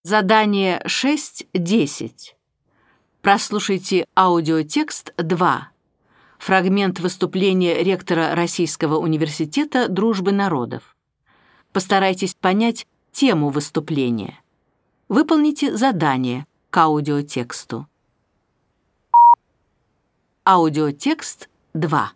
Задание 6.10. Прослушайте аудиотекст 2. Фрагмент выступления ректора Российского университета дружбы народов. Постарайтесь понять тему выступления. Выполните задание к аудиотексту. Аудиотекст 2.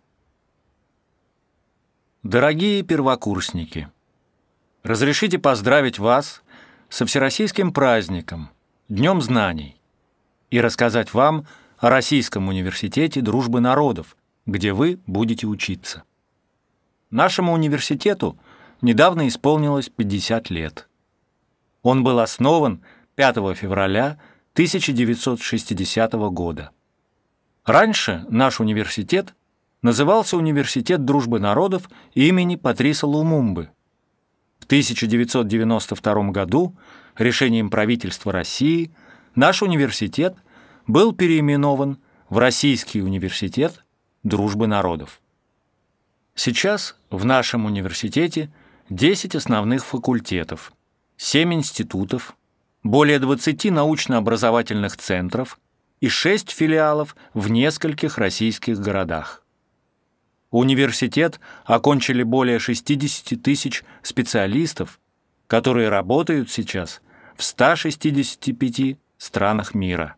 Дорогие первокурсники, разрешите поздравить вас со всероссийским праздником, Днем знаний, и рассказать вам о Российском университете дружбы народов, где вы будете учиться. Нашему университету недавно исполнилось 50 лет. Он был основан 5 февраля 1960 года. Раньше наш университет назывался Университет дружбы народов имени Патриса Лумумбы. В 1992 году решением правительства России наш университет был переименован в Российский университет дружбы народов. Сейчас в нашем университете 10 основных факультетов, 7 институтов, более 20 научно-образовательных центров и 6 филиалов в нескольких российских городах. Университет окончили более 60 тысяч специалистов, которые работают сейчас в 165 странах мира.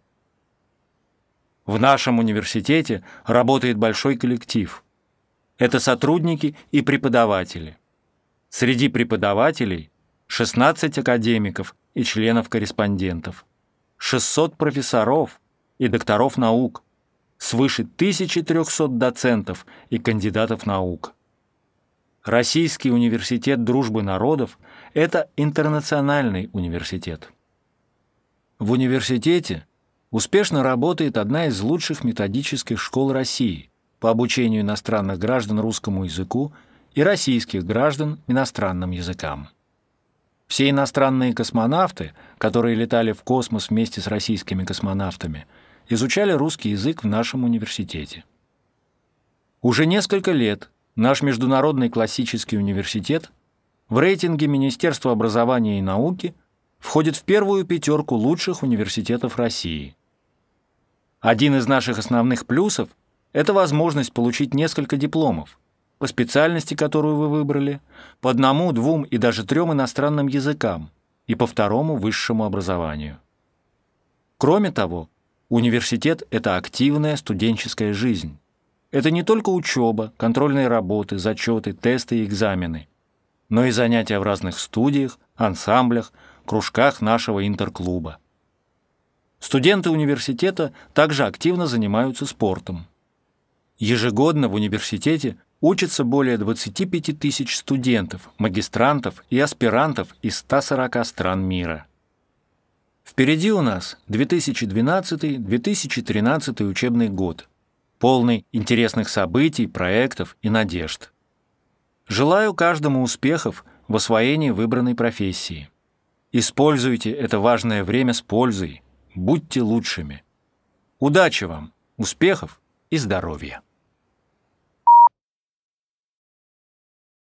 В нашем университете работает большой коллектив. Это сотрудники и преподаватели. Среди преподавателей 16 академиков и членов-корреспондентов, 600 профессоров и докторов наук, свыше 1300 доцентов и кандидатов наук. Российский университет дружбы народов – это интернациональный университет. В университете успешно работает одна из лучших методических школ России по обучению иностранных граждан русскому языку и российских граждан иностранным языкам. Все иностранные космонавты, которые летали в космос вместе с российскими космонавтами, изучали русский язык в нашем университете. Уже несколько лет наш Международный классический университет в рейтинге Министерства образования и науки входит в первую пятерку лучших университетов России. Один из наших основных плюсов – это возможность получить несколько дипломов по специальности, которую вы выбрали, по 1, 2 и даже 3 иностранным языкам и по 2 высшему образованию. Кроме того, университет – это активная студенческая жизнь. Это не только учеба, контрольные работы, зачеты, тесты и экзамены, но и занятия в разных студиях, ансамблях, кружках нашего интерклуба. Студенты университета также активно занимаются спортом. Ежегодно в университете учатся более 25 тысяч студентов, магистрантов и аспирантов из 140 стран мира. Впереди у нас 2012-2013 учебный год, полный интересных событий, проектов и надежд. Желаю каждому успехов в освоении выбранной профессии. Используйте это важное время с пользой, будьте лучшими. Удачи вам, успехов и здоровья!